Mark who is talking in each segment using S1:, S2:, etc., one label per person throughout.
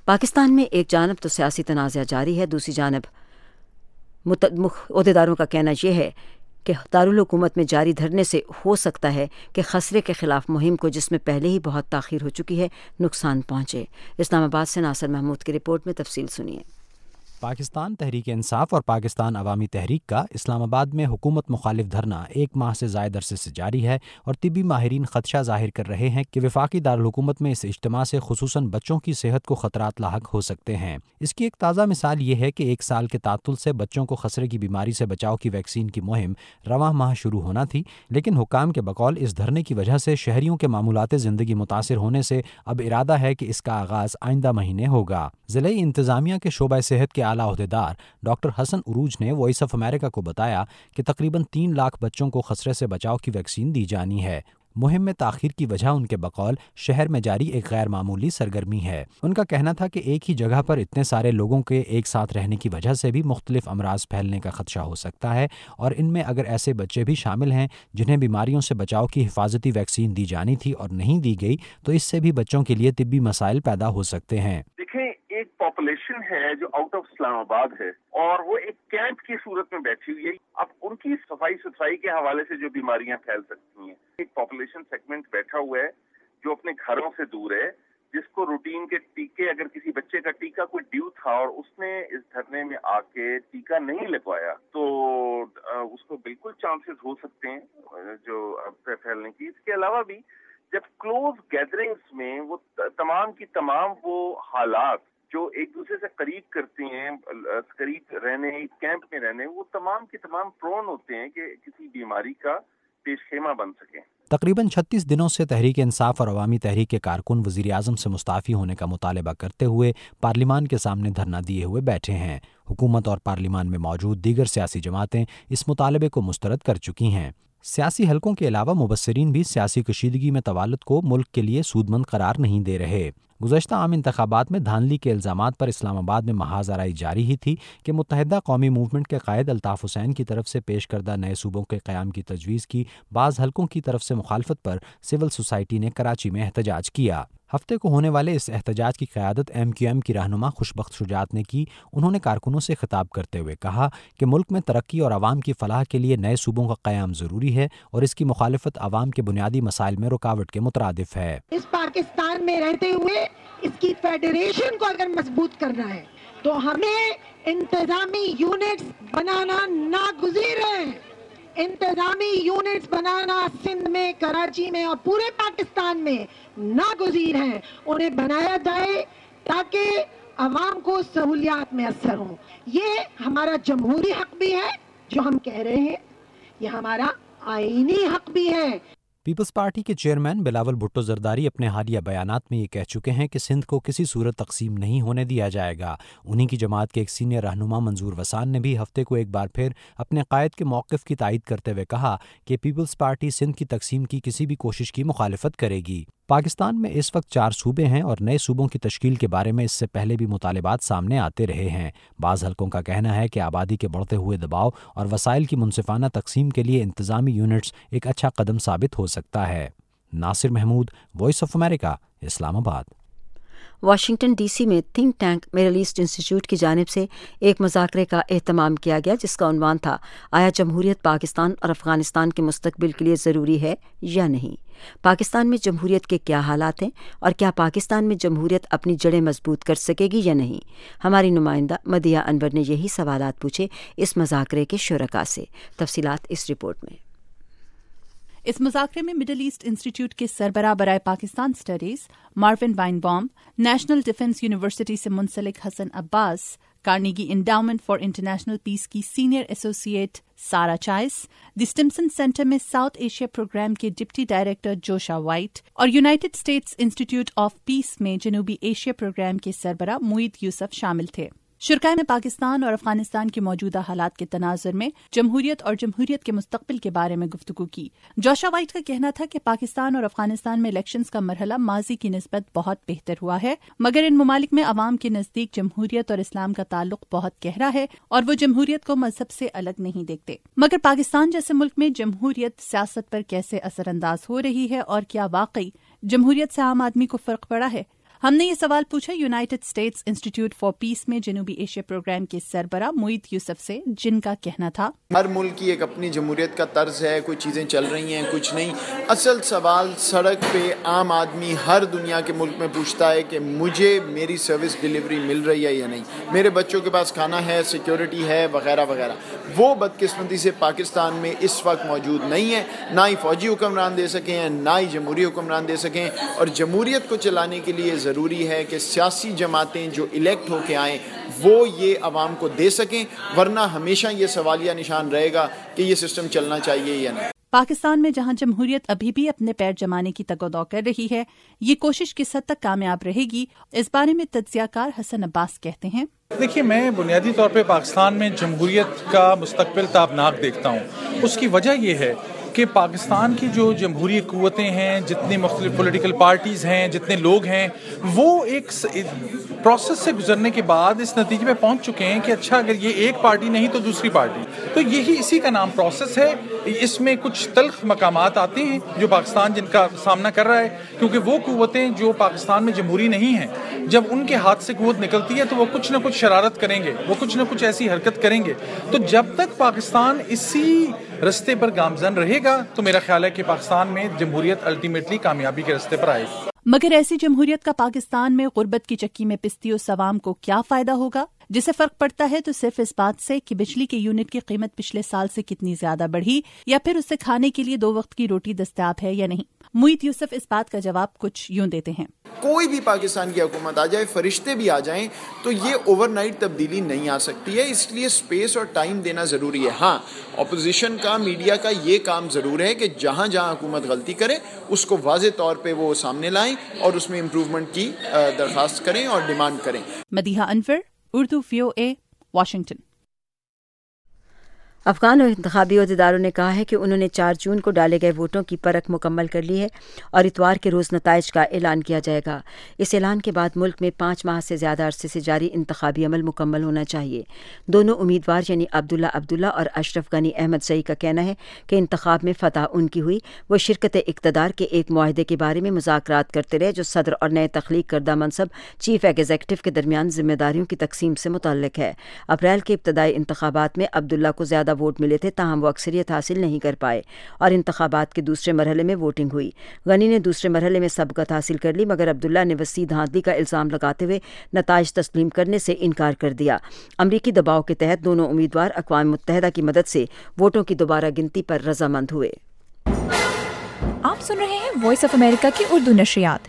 S1: پاکستان میں ایک جانب تو سیاسی تنازع جاری ہے، دوسری جانب عہدیداروں کا کہنا یہ ہے کہ دارالحکومت میں جاری دھرنے سے ہو سکتا ہے کہ خسرے کے خلاف مہم کو، جس میں پہلے ہی بہت تاخیر ہو چکی ہے، نقصان پہنچے۔ اسلام آباد سے ناصر محمود کی رپورٹ میں تفصیل سنیے۔
S2: پاکستان تحریک انصاف اور پاکستان عوامی تحریک کا اسلام آباد میں حکومت مخالف دھرنا 1 ماہ سے زائد عرصے سے جاری ہے، اور طبی ماہرین خدشہ ظاہر کر رہے ہیں کہ وفاقی دارالحکومت میں اس اجتماع سے خصوصاً بچوں کی صحت کو خطرات لاحق ہو سکتے ہیں۔ اس کی ایک تازہ مثال یہ ہے کہ 1 سال کے تعطل سے بچوں کو خسرے کی بیماری سے بچاؤ کی ویکسین کی مہم رواں ماہ شروع ہونا تھی، لیکن حکام کے بقول اس دھرنے کی وجہ سے شہریوں کے معمولات زندگی متاثر ہونے سے اب ارادہ ہے کہ اس کا آغاز آئندہ مہینے ہوگا۔ ضلعی انتظامیہ کے شعبہ صحت کے اعلیٰ عہدیدار ڈاکٹر حسن عروج نے وائس آف امریکہ کو بتایا کہ تقریباً 3 لاکھ بچوں کو خسرے سے بچاؤ کی ویکسین دی جانی ہے۔ مہم میں تاخیر کی وجہ ان کے بقول شہر میں جاری ایک غیر معمولی سرگرمی ہے۔ ان کا کہنا تھا کہ ایک ہی جگہ پر اتنے سارے لوگوں کے ایک ساتھ رہنے کی وجہ سے بھی مختلف امراض پھیلنے کا خدشہ ہو سکتا ہے، اور ان میں اگر ایسے بچے بھی شامل ہیں جنہیں بیماریوں سے بچاؤ کی حفاظتی ویکسین دی جانی تھی اور نہیں دی گئی، تو اس سے بھی بچوں کے لیے طبی مسائل پیدا ہو سکتے ہیں۔
S3: ایک پاپولیشن ہے جو آؤٹ آف اسلام آباد ہے اور وہ ایک کیمپ کی صورت میں بیٹھی ہوئی ہے۔ اب ان کی صفائی ستھرائی کے حوالے سے جو بیماریاں پھیل سکتی ہیں، ایک پاپولیشن سیگمنٹ بیٹھا ہوا ہے جو اپنے گھروں سے دور ہے، جس کو روٹین کے ٹیکے، اگر کسی بچے کا ٹیکہ کوئی ڈیو تھا اور اس نے اس دھرنے میں آ کے ٹیکہ نہیں لگوایا تو اس کو بالکل چانسز ہو سکتے ہیں جو پھیلنے کی۔ اس کے علاوہ بھی جب کلوز گیدرنگز میں وہ تمام کی تمام وہ حالات جو ایک دوسرے سے قریب کرتے ہیں، قریب رہنے، کیمپ میں رہنے، وہ تمام کے تمام پرون ہوتے ہیں کہ کسی بیماری کا پیش خیمہ بن سکیں۔
S2: تقریباً 36 دنوں سے تحریک انصاف اور عوامی تحریک کے کارکن وزیر اعظم سے مستعفی ہونے کا مطالبہ کرتے ہوئے پارلیمان کے سامنے دھرنا دیے ہوئے بیٹھے ہیں۔ حکومت اور پارلیمان میں موجود دیگر سیاسی جماعتیں اس مطالبے کو مسترد کر چکی ہیں۔ سیاسی حلقوں کے علاوہ مبصرین بھی سیاسی کشیدگی میں طوالت کو ملک کے لیے سودمند قرار نہیں دے رہے۔ گزشتہ عام انتخابات میں دھاندلی کے الزامات پر اسلام آباد میں محاذ آرائی جاری ہی تھی کہ متحدہ قومی موومنٹ کے قائد الطاف حسین کی طرف سے پیش کردہ نئے صوبوں کے قیام کی تجویز کی بعض حلقوں کی طرف سے مخالفت پر سول سوسائٹی نے کراچی میں احتجاج کیا۔ ہفتے کو ہونے والے اس احتجاج کی قیادت MQM کی رہنما خوشبخت شجاعت نے کی۔ انہوں نے کارکنوں سے خطاب کرتے ہوئے کہا کہ ملک میں ترقی اور عوام کی فلاح کے لیے نئے صوبوں کا قیام ضروری ہے، اور اس کی مخالفت عوام کے بنیادی مسائل میں رکاوٹ کے مترادف ہے۔
S4: اس پاکستان میں رہتے ہوئے اس کی فیڈریشن کو اگر مضبوط کرنا ہے تو ہمیں انتظامی یونٹس بنانا ناگزیر ہے۔ انتظامی یونٹس بنانا سندھ میں، کراچی میں اور پورے پاکستان میں ناگزیر ہے۔ انہیں بنایا جائے تاکہ عوام کو سہولیات میسر ہوں۔ یہ ہمارا جمہوری حق بھی ہے جو ہم کہہ رہے ہیں، یہ ہمارا آئینی حق بھی ہے۔
S2: پیپلز پارٹی کے چیئرمین بلاول بھٹو زرداری اپنے حالیہ بیانات میں یہ کہہ چکے ہیں کہ سندھ کو کسی صورت تقسیم نہیں ہونے دیا جائے گا۔ انہی کی جماعت کے ایک سینئر رہنما منظور وسان نے بھی ہفتے کو ایک بار پھر اپنے قائد کے موقف کی تائید کرتے ہوئے کہا کہ پیپلز پارٹی سندھ کی تقسیم کی کسی بھی کوشش کی مخالفت کرے گی۔ پاکستان میں اس وقت 4 صوبے ہیں اور نئے صوبوں کی تشکیل کے بارے میں اس سے پہلے بھی مطالبات سامنے آتے رہے ہیں۔ بعض حلقوں کا کہنا ہے کہ آبادی کے بڑھتے ہوئے دباؤ اور وسائل کی منصفانہ تقسیم کے لیے انتظامی یونٹس ایک اچھا قدم ثابت ہو سکتا ہے۔ Nasir Mahmood, Voice of America, Islamabad.
S1: Washington D C میں think tank Middle East Institute کی جانب سے ایک مذاکرے کا اہتمام کیا گیا، جس کا عنوان تھا آیا جمہوریت پاکستان اور افغانستان کے مستقبل کے لیے ضروری ہے یا نہیں؟ پاکستان میں جمہوریت کے کیا حالات ہیں اور کیا پاکستان میں جمہوریت اپنی جڑیں مضبوط کر سکے گی یا نہیں؟ ہماری نمائندہ مدیہ انور نے یہی سوالات پوچھے اس مذاکرے کے شرکاء سے۔ تفصیلات اس رپورٹ میں۔
S5: اس مذاکرے میں مڈل ایسٹ انسٹیٹیوٹ کے سربراہ برائے Pakistan Studies Marvin Weinbaum, National Defence University سے منسلک Hassan Abbas, Carnegie Endowment for International Peace کی senior associate Sarah Chayes, the Stimson Center میں ساؤتھ ایشیا پروگرام کے ڈپٹی ڈائریکٹر جوشا وائٹ اور United States Institute of Peace میں جنوبی Asia Program کے سربراہ معید یوسف شامل تھے۔ شرکاء میں پاکستان اور افغانستان کے موجودہ حالات کے تناظر میں جمہوریت اور جمہوریت کے مستقبل کے بارے میں گفتگو کی۔ جوشا وائٹ کا کہنا تھا کہ پاکستان اور افغانستان میں الیکشنز کا مرحلہ ماضی کی نسبت بہت بہتر ہوا ہے، مگر ان ممالک میں عوام کے نزدیک جمہوریت اور اسلام کا تعلق بہت گہرا ہے اور وہ جمہوریت کو مذہب سے الگ نہیں دیکھتے۔ مگر پاکستان جیسے ملک میں جمہوریت سیاست پر کیسے اثر انداز ہو رہی ہے اور کیا واقعی جمہوریت سے عام آدمی کو فرق پڑا ہے؟ ہم نے یہ سوال پوچھا United States Institute for Peace میں جنوبی ایشیا پروگرام کے سربراہ معید یوسف سے، جن کا کہنا تھا
S6: ہر ملک کی ایک اپنی جمہوریت کا طرز ہے، کچھ چیزیں چل رہی ہیں کچھ نہیں. اصل سوال سڑک پہ عام آدمی ہر دنیا کے ملک میں پوچھتا ہے کہ مجھے میری سروس ڈیلیوری مل رہی ہے یا نہیں، میرے بچوں کے پاس کھانا ہے، سیکیورٹی ہے، وغیرہ وغیرہ. وہ بدقسمتی سے پاکستان میں اس وقت موجود نہیں ہے. نہ ہی فوجی حکمران دے سکیں ہیں، نہ ہی جمہوری حکمران دے سکیں. اور جمہوریت کو چلانے کے لیے ضروری ہے کہ سیاسی جماعتیں جو الیکٹ ہو کے آئیں وہ یہ عوام کو دے سکیں، ورنہ ہمیشہ یہ سوالیہ نشان رہے گا کہ یہ سسٹم چلنا چاہیے یا نہیں.
S5: پاکستان میں جہاں جمہوریت ابھی بھی اپنے پیر جمانے کی تگ و دو کر رہی ہے، یہ کوشش کس حد تک کامیاب رہے گی، اس بارے میں تجزیہ کار حسن عباس کہتے ہیں.
S7: دیکھیے، میں بنیادی طور پہ پاکستان میں جمہوریت کا مستقبل تابناک دیکھتا ہوں. اس کی وجہ یہ ہے کہ پاکستان کی جو جمہوری قوتیں ہیں، جتنی مختلف پولیٹیکل پارٹیز ہیں، جتنے لوگ ہیں، وہ ایک پروسیس سے گزرنے کے بعد اس نتیجے پہ پہنچ چکے ہیں کہ اچھا اگر یہ ایک پارٹی نہیں تو دوسری پارٹی. تو یہی اسی کا نام پروسیس ہے. اس میں کچھ تلخ مقامات آتے ہیں جو پاکستان جن کا سامنا کر رہا ہے، کیونکہ وہ قوتیں جو پاکستان میں جمہوری نہیں ہیں، جب ان کے ہاتھ سے قوت نکلتی ہے تو وہ کچھ نہ کچھ شرارت کریں گے، وہ کچھ نہ کچھ ایسی حرکت کریں گے. تو جب تک پاکستان اسی رستے پر گامزن رہے گا تو میرا خیال ہے کہ پاکستان میں جمہوریت الٹیمیٹلی کامیابی کے رستے پر آئے گی.
S5: مگر ایسی جمہوریت کا پاکستان میں غربت کی چکی میں پستی اس عوام کو کیا فائدہ ہوگا؟ جسے فرق پڑتا ہے تو صرف اس بات سے کہ بجلی کے یونٹ کی قیمت پچھلے سال سے کتنی زیادہ بڑھی، یا پھر اسے کھانے کے لیے 2 وقت کی روٹی دستیاب ہے یا نہیں. معید یوسف اس بات کا جواب کچھ یوں دیتے ہیں.
S6: کوئی بھی پاکستان کی حکومت آ جائے، فرشتے بھی آ جائیں، تو یہ اوور نائٹ تبدیلی نہیں آ سکتی ہے. اس لیے سپیس اور ٹائم دینا ضروری ہے. ہاں، اپوزیشن کا، میڈیا کا یہ کام ضرور ہے کہ جہاں جہاں حکومت غلطی کرے اس کو واضح طور پہ وہ سامنے لائیں اور اس میں امپروومنٹ کی درخواست کریں اور ڈیمانڈ کریں.
S5: Madiha Anwar, Urdu VOA، Washington.
S1: افغان انتخابی عہدیداروں نے کہا ہے کہ انہوں نے 4 جون کو ڈالے گئے ووٹوں کی پرکھ مکمل کر لی ہے اور اتوار کے روز نتائج کا اعلان کیا جائے گا. اس اعلان کے بعد ملک میں 5 ماہ سے زیادہ عرصے سے جاری انتخابی عمل مکمل ہونا چاہیے. دونوں امیدوار یعنی عبداللہ اور اشرف غنی احمد زئی کا کہنا ہے کہ انتخاب میں فتح ان کی ہوئی. وہ شرکت اقتدار کے ایک معاہدے کے بارے میں مذاکرات کرتے رہے جو صدر اور نئے تخلیق کردہ منصب چیف ایگزیکٹو کے درمیان ذمہ داریوں کی تقسیم سے متعلق ہے. اپریل کے ابتدائی انتخابات میں عبداللہ کو زیادہ ووٹ ملے تھے، تاہم وہ اکثریت حاصل نہیں کر پائے اور انتخابات کے دوسرے مرحلے میں ووٹنگ ہوئی. غنی نے دوسرے مرحلے میں سبقت حاصل کر لی، مگر عبداللہ نے وسیع دھاندلی کا الزام لگاتے ہوئے نتائج تسلیم کرنے سے انکار کر دیا. امریکی دباؤ کے تحت دونوں امیدوار اقوام متحدہ کی مدد سے ووٹوں کی دوبارہ گنتی پر رضامند ہوئے.
S8: آپ سن رہے ہیں وائس آف امریکہ کی اردو نشریات.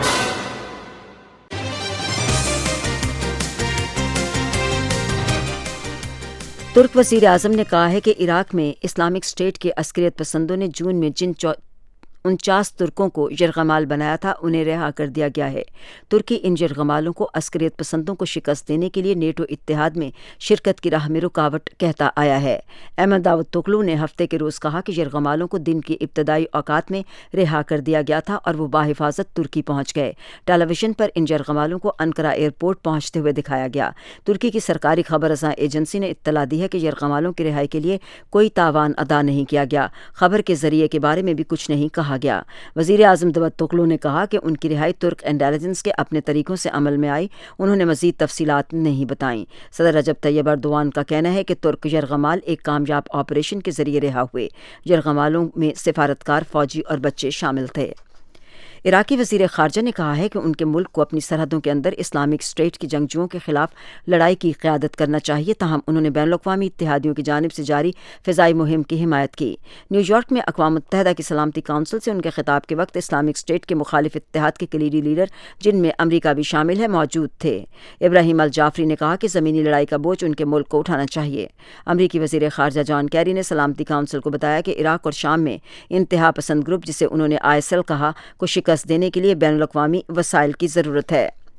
S1: ترک وزیر اعظم نے کہا ہے کہ عراق میں اسلامک اسٹیٹ کے عسکریت پسندوں نے جون میں جن 49 ترکوں کو یرغمال بنایا تھا انہیں رہا کر دیا گیا ہے. ترکی ان یرغمالوں کو عسکریت پسندوں کو شکست دینے کے لیے نیٹو اتحاد میں شرکت کی راہ میں رکاوٹ کہتا آیا ہے. احمد داوتوغلو نے ہفتے کے روز کہا کہ یرغمالوں کو دن کی ابتدائی اوقات میں رہا کر دیا گیا تھا اور وہ بحفاظت ترکی پہنچ گئے. ٹیلی ویژن پر ان یرغمالوں کو انقرہ ایئرپورٹ پہنچتے ہوئے دکھایا گیا. ترکی کی سرکاری خبر رساں ایجنسی نے اطلاع دی ہے کہ یرغمالوں کی رہائی کے لیے کوئی تاوان ادا نہیں کیا گیا. خبر کے ذریعے کے بارے میں بھی کچھ نہیں کہا گیا. وزیر اعظم داوتوغلو نے کہا کہ ان کی رہائی ترک انٹیلیجنس کے اپنے طریقوں سے عمل میں آئی. انہوں نے مزید تفصیلات نہیں بتائیں. صدر رجب طیب ایردوان کا کہنا ہے کہ ترک یرغمال ایک کامیاب آپریشن کے ذریعے رہا ہوئے. یرغمالوں میں سفارتکار، فوجی اور بچے شامل تھے. عراقی وزیر خارجہ نے کہا ہے کہ ان کے ملک کو اپنی سرحدوں کے اندر اسلامک اسٹیٹ کی جنگجوؤں کے خلاف لڑائی کی قیادت کرنا چاہیے. تاہم انہوں نے بین الاقوامی اتحادیوں کی جانب سے جاری فضائی مہم کی حمایت کی. نیو یارک میں اقوام متحدہ کی سلامتی کونسل سے ان کے خطاب کے وقت اسلامک اسٹیٹ کے مخالف اتحاد کے کلیدی لیڈر، جن میں امریکہ بھی شامل ہے، موجود تھے. ابراہیم الجعفری نے کہا کہ زمینی لڑائی کا بوجھ ان کے ملک کو اٹھانا چاہیے. امریکی وزیر خارجہ جان کیری نے سلامتی کونسل کو بتایا کہ عراق اور شام میں انتہا پسند گروپ، جسے انہوں نے ISIL کہا، کو شکست دینے کے لیے بین الاقوامی وسائل کی ضرورت ہے.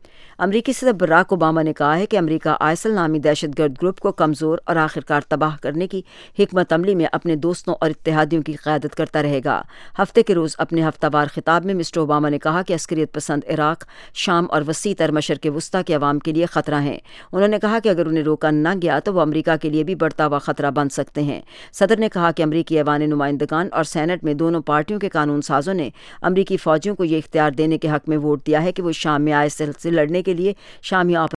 S1: امریکی صدر براک اوباما نے کہا ہے کہ امریکہ آئسل نامی دہشت گرد گروپ کو کمزور اور آخرکار تباہ کرنے کی حکمت عملی میں اپنے دوستوں اور اتحادیوں کی قیادت کرتا رہے گا۔ ہفتے کے روز اپنے ہفتہ وار خطاب میں مسٹر اوباما نے کہا کہ عسکریت پسند عراق، شام اور وسیع تر مشرق وسطیٰ کے عوام کے لیے خطرہ ہیں۔ انہوں نے کہا کہ اگر انہیں روکا نہ گیا تو وہ امریکہ کے لیے بھی بڑھتا ہوا خطرہ بن سکتے ہیں۔ صدر نے کہا کہ امریکی ایوان نمائندگان اور سینٹ میں دونوں پارٹیوں کے قانون سازوں نے امریکی فوجیوں کو یہ اختیار دینے کے حق میں ووٹ دیا ہے کہ وہ شام میں آئسل سے لڑنے کے لیے شامی